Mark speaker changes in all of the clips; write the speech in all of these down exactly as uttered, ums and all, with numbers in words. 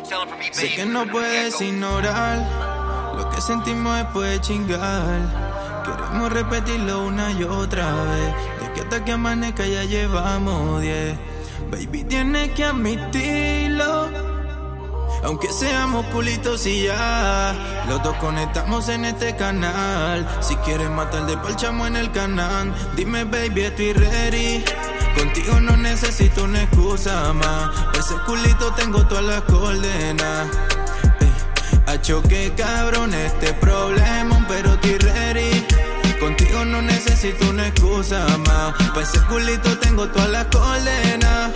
Speaker 1: Sé que no puedes ignorar lo que sentimos después de chingar. Queremos repetirlo una y otra vez. De que hasta que amanezca ya llevamos diez. Baby, tienes que admitirlo. Aunque seamos culitos y ya, los dos conectamos en este canal. Si quieres matar de parchamos en el canal. Dime baby, estoy ready. Contigo no necesito una excusa más. Para ese culito tengo todas las coordenadas. A choque cabrón este problema, pero estoy ready. Contigo no necesito una excusa más. Para ese culito tengo todas las coordenadas.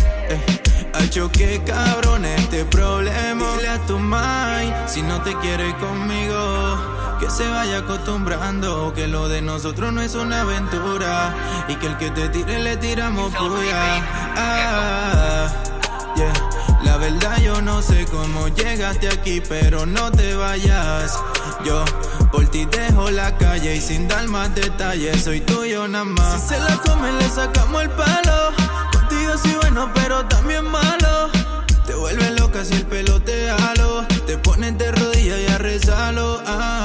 Speaker 1: A choque cabrón este problema. Dile a tu mai si no te quiere conmigo, que se vaya acostumbrando, que lo de nosotros no es una aventura, y que el que te tire le tiramos puya. Ah, yeah. La verdad yo no sé cómo llegaste aquí, pero no te vayas. Yo por ti dejo la calle y sin dar más detalles, soy tuyo nada más. Si se la come le sacamos el palo. Contigo soy bueno pero también malo. Te vuelve loca si el pelo te jalo. Te pones de rodillas y a rezarlo.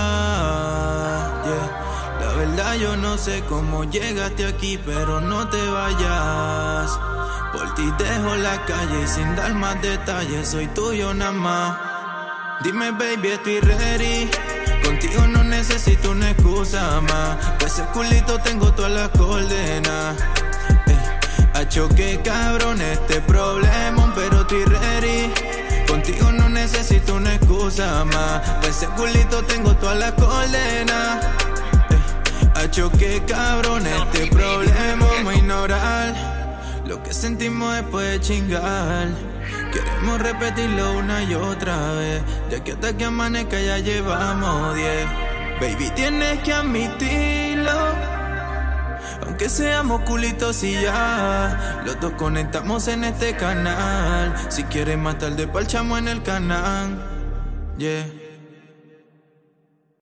Speaker 1: Ah, yeah. La verdad yo no sé cómo llegaste aquí, pero no te vayas. Por ti dejo la calle y sin dar más detalles, soy tuyo nada más. Dime baby, estoy ready. Contigo no necesito una excusa más. Para ese culito tengo todas las coordenadas. A choque cabrón este problema, pero estoy ready. Contigo no necesito una excusa más. Para ese culito tengo todas las coordenadas. A choque cabrón este problema, vamos a ignorar lo que sentimos después de chingar. Queremos repetirlo una y otra vez. Ya que hasta que amanezca ya llevamos diez. Baby, tienes que admitirlo. Aunque seamos culitos y ya, los dos conectamos en este canal. Si quieres más tarde parchamos en el canal. Yeah.